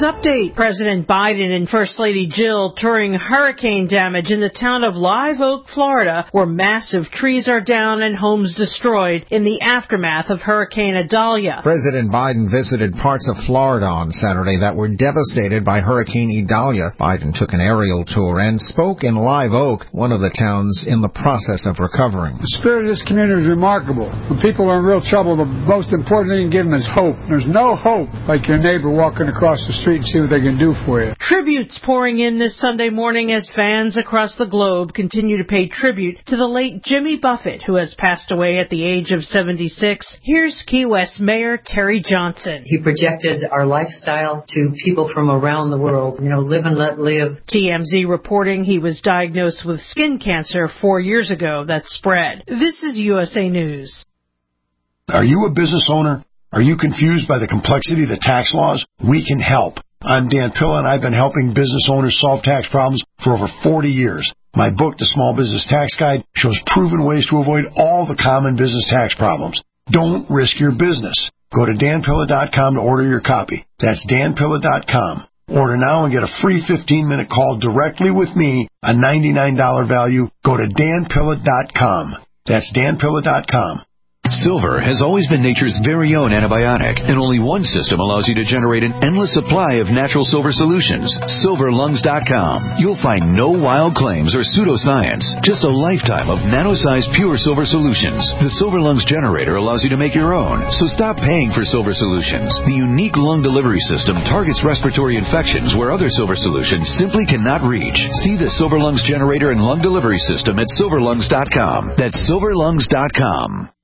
News Update. President Biden and First Lady Jill touring hurricane damage in the town of Live Oak, Florida, where massive trees are down and homes destroyed in the aftermath of Hurricane Idalia. President Biden visited parts of Florida on Saturday that were devastated by Hurricane Idalia. Biden took an aerial tour and spoke in Live Oak, one of the towns in the process of recovering. The spirit of this community is remarkable. When people are in real trouble, the most important thing you can give them is hope. There's no hope like your neighbor walking across the street and see what they can do for you. Tributes pouring in this Sunday morning as fans across the globe continue to pay tribute to the late Jimmy Buffett, who has passed away at the age of 76. Here's Key West Mayor Terry Johnson. He projected our lifestyle to people from around the world. Live and let live. TMZ reporting he was diagnosed with skin cancer 4 years ago that spread. This is USA News. Are you a business owner? Are you confused by the complexity of the tax laws? We can help. I'm Dan Pilla, and I've been helping business owners solve tax problems for over 40 years. My book, The Small Business Tax Guide, shows proven ways to avoid all the common business tax problems. Don't risk your business. Go to danpilla.com to order your copy. That's danpilla.com. Order now and get a free 15-minute call directly with me, a $99 value. Go to danpilla.com. That's danpilla.com. Silver has always been nature's very own antibiotic, and only one system allows you to generate an endless supply of natural silver solutions. SilverLungs.com. You'll find no wild claims or pseudoscience, just a lifetime of nano-sized pure silver solutions. The Silver Lungs generator allows you to make your own, so stop paying for silver solutions. The unique lung delivery system targets respiratory infections where other silver solutions simply cannot reach. See the Silver Lungs generator and lung delivery system at SilverLungs.com. That's SilverLungs.com.